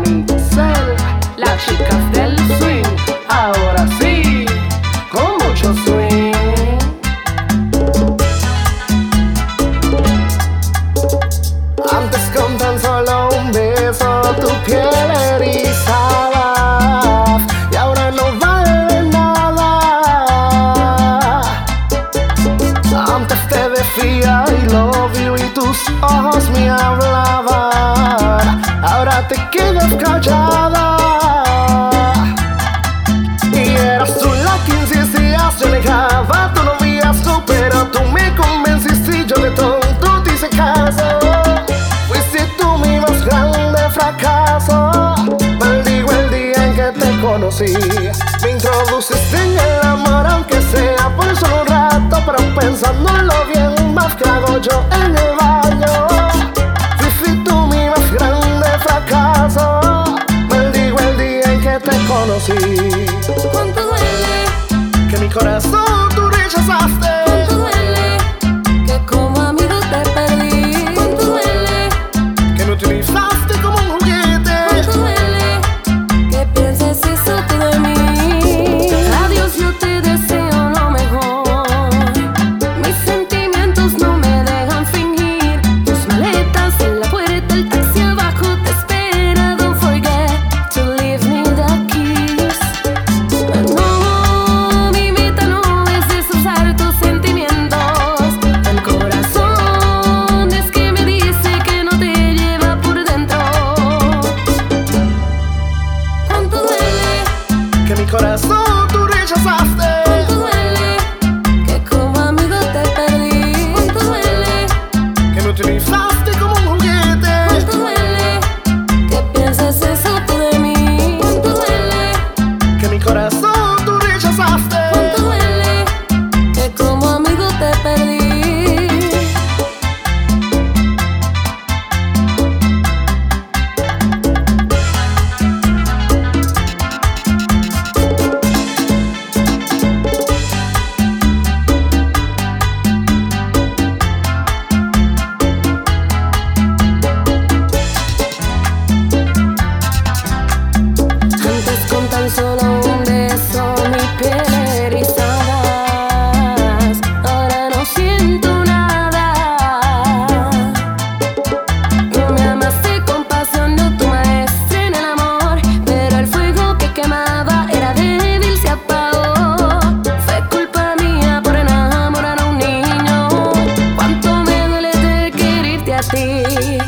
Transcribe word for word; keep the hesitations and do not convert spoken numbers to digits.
Mami, ser las chicas del swing. Ahora sí, con mucho swing. Antes con tan solo un beso tu piel erizaba y ahora no vale nada. Antes te decía I love you y tus ojos me hablaban, ahora te quedas callada. Y eras tú la que insistías, yo negaba, tú no veías tú, pero tú me convenciste y yo de tonto te hice caso. Fuiste tú mi más grande fracaso. Maldigo el día en que te conocí. Me introduciste en el amor, aunque sea por solo un rato, pero pensándolo bien, más que hago yo en el baño. Fuiste tú mi más grande fracaso. Maldigo el día en que te conocí. ¿Cuánto duele Que mi corazón tú rechazaste? ¿Cuánto duele que como amigo te perdí? ¿Cuánto duele Que me utilizaste como un juguete. ¿Cuánto duele que pienses eso tú de mí? Adiós, yo te deseo lo mejor. Mis sentimientos no me dejan fingir. Tus maletas en la puerta, el taxi abajo te espera. Don't forget to leave me the keys. No, mi meta no es destrozar tus sentimientos. El corazón es que me dice que no te lleva por dentro. ¿Cuánto duele? Que mi corazón tú rechazaste. ¿Cuánto duele que como amigo te perdí? ¿Cuánto duele? Que me utilizaste como un juguete. ¿Cuánto duele que pienses eso tú de mí? ¿Cuánto duele? Que mi corazón tú rechazaste. ¿Cuánto duele que como amigo te perdí? Antes con tan solo un beso mi piel erizabas, ahora no siento nada. Tú me amaste con pasión, yo tu maestra en el amor, pero el fuego que quemaba era débil, se apagó. Fue culpa mía por enamorar a un niño. Cuánto me duele de quererte a ti.